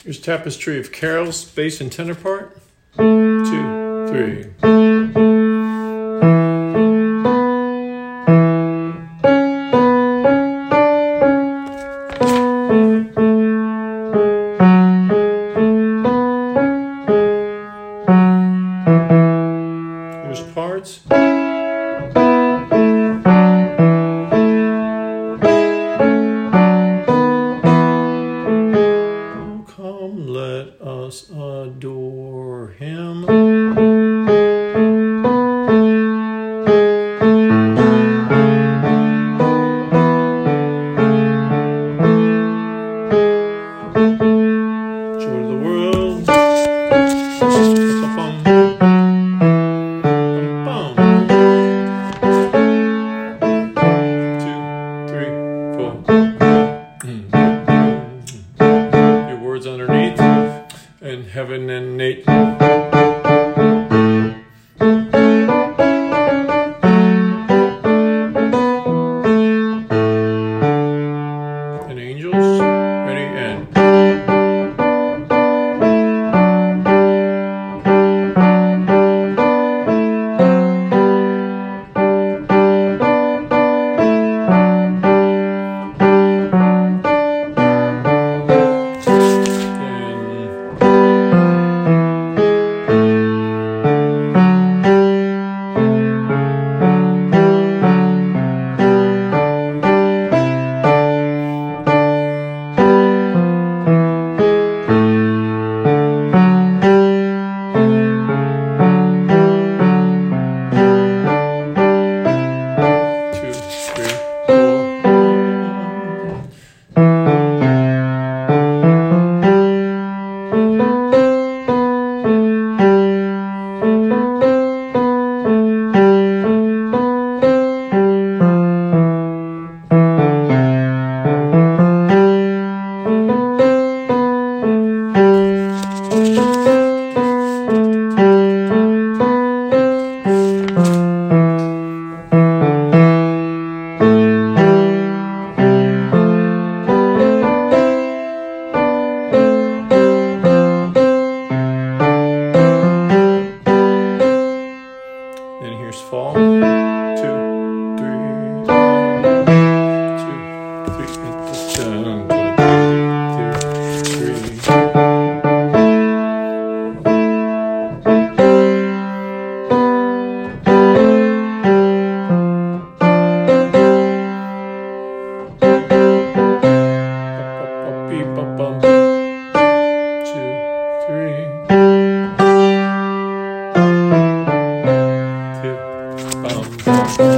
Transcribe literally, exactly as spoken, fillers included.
Here's Tapestry of Carols, bass and tenor part. Two, three. Here's parts. Come, let us adore him. Joy to the world. Bum, bum, bum. Two, three, four. Your words underneath, and heaven and Nate. And angels, ready, and. Then here's fall. Two, three, one, two, three, down, two, three. Two, three. Bum, bum.